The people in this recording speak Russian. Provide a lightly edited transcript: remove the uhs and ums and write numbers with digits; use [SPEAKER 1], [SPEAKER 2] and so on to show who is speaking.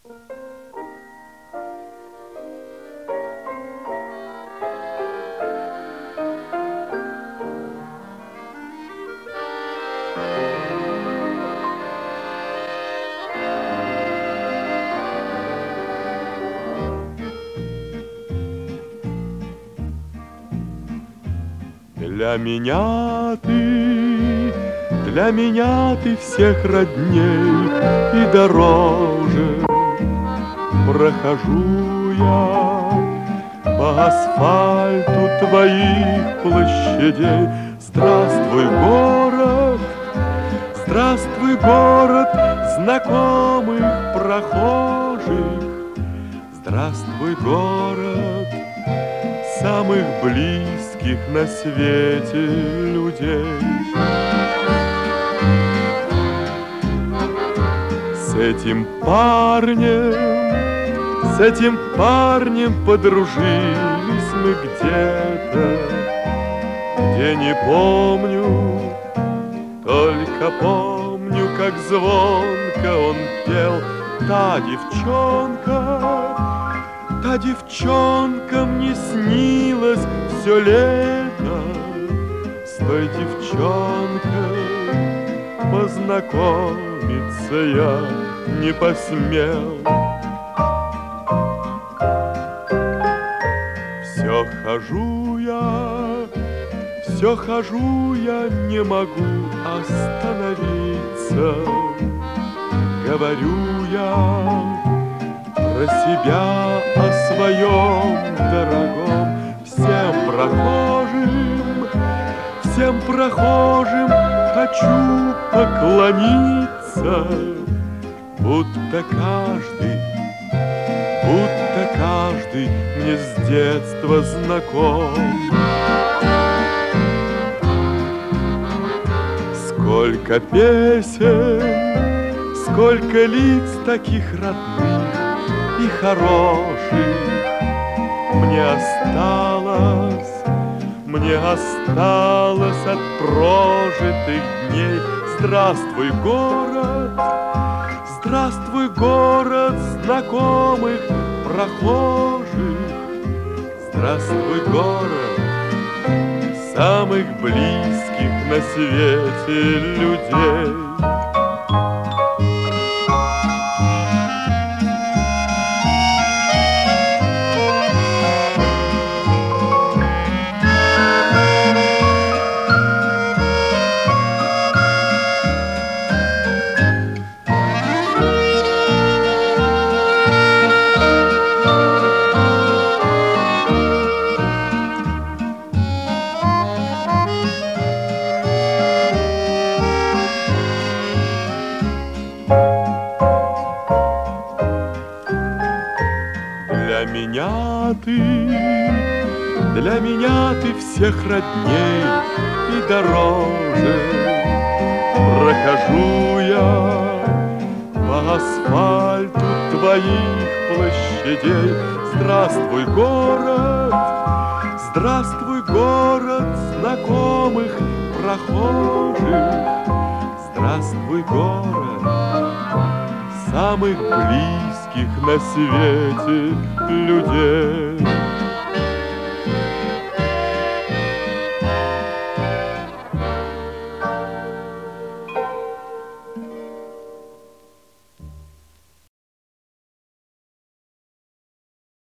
[SPEAKER 1] Для меня ты всех родней и дороже. Прохожу я по асфальту твоих площадей. Здравствуй, город знакомых прохожих. Здравствуй, город самых близких на свете людей. С этим парнем подружились мы где-то, где не помню, только помню, как звонко он пел. Та девчонка мне снилась все лето. С той девчонкой познакомиться я не посмел. Все хожу я, не могу остановиться. Говорю я про себя, о своем дорогом. Всем прохожим хочу поклониться, будто каждый мне с детства знаком. Сколько песен, сколько лиц таких родных и хороших мне осталось от прожитых дней. Здравствуй, город знакомых прохожих. Здравствуй, город самых близких на свете людей. Для меня ты всех родней и дороже. Прохожу я по асфальту твоих площадей. Здравствуй, город знакомых прохожих. Здравствуй, город самых близких на свете людей.